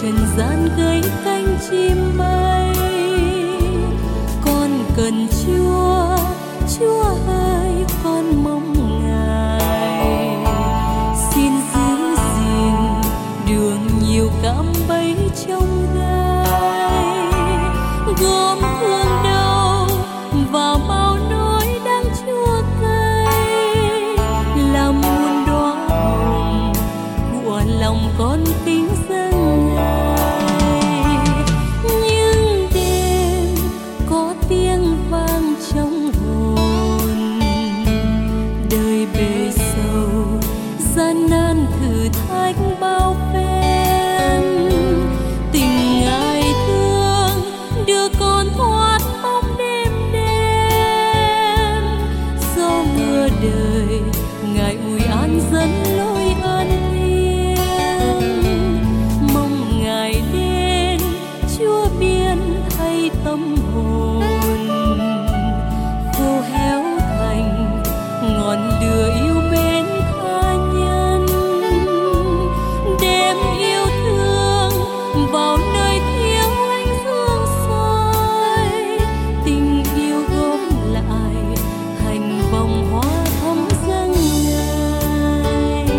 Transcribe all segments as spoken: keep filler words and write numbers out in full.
trần gian gây cánh chim bay. Con cần Chúa, Chúa ơi con mong Ngài. Xin giữ gìn đường nhiều cạm bẫy trong gai, gom thương đau vào bao nỗi đắng chua cay, làm muôn đóa hồng của lòng con kính dâng Ngài. Nhưng đêm có tiếng vang trong hồn, đời bề sầu gian nan thử thách bao phen. Tình Ngài thương đưa con thoát bóng đêm đen, do mưa đời Ngài ủi an dẫn lối an yên. Mong Ngài đến Chúa biên thay tâm hồn, khô héo thành ngọn lửa yêu mến tha nhân. Đem yêu thương vào nơi thiếu ánh dương soi, tình yêu gom lại thành vòng hoa thắm dâng Ngài.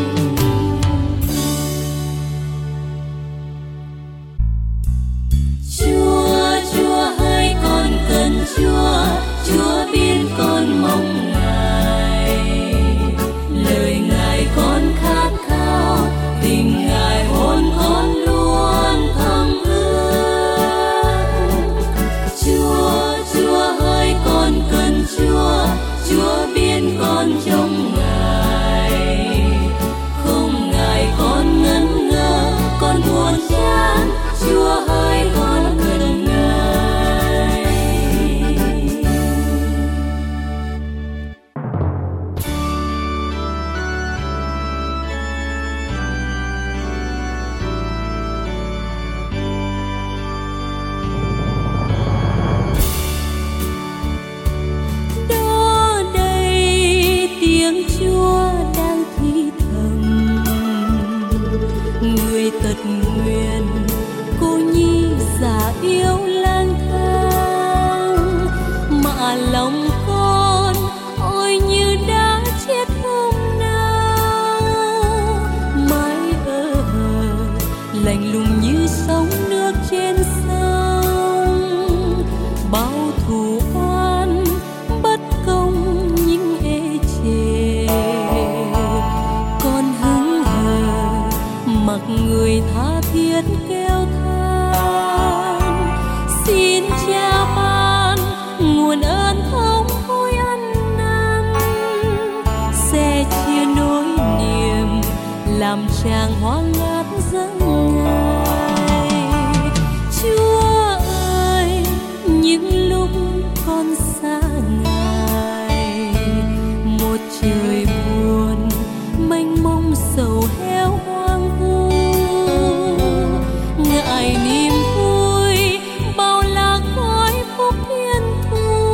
Chúa, Chúa ơi con cần Chúa, Chúa biết con mong Ngài. Lời Ngài con khát khao, tình Ngài hồn con luôn thầm ước. Chúa, Chúa ơi con cần Chúa, Chúa biết con trông Ngài. Không Ngài con ngẩn ngơ, con buồn chán, Chúa ơi con cần Ngài. Đó đây tiếng Chúa đang thì thầm, người tật nguyền cô nhi già yêu lang thang, mà lòng con ôi như đã chết hôm nào. Mãi ơ hờ lạnh lùng như sóng nước trên sông, bao thù oan bất công nhưng ê chề. Con hững hờ mặc người tha thiết kêu than, xin Cha ban nguồn ơn thống hối ăn năn, sẽ chia nỗi niềm làm tràng hoa ngát dâng Ngài. Chúa ơi những lúc con xa Ngài, một trời buồn mênh mông sầu héo hoang vu. Ngại niềm vui bao là khói phúc thiên thu,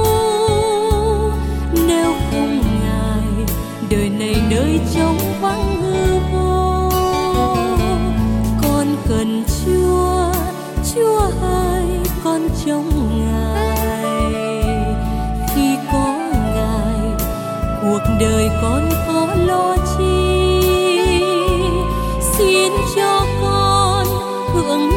nếu không Ngài đời này nơi trống vắng hư vô. Con cần Chúa, Chúa ơi con trông Ngài. Khi có Ngài cuộc đời con có lo chi, xin cho con hưởng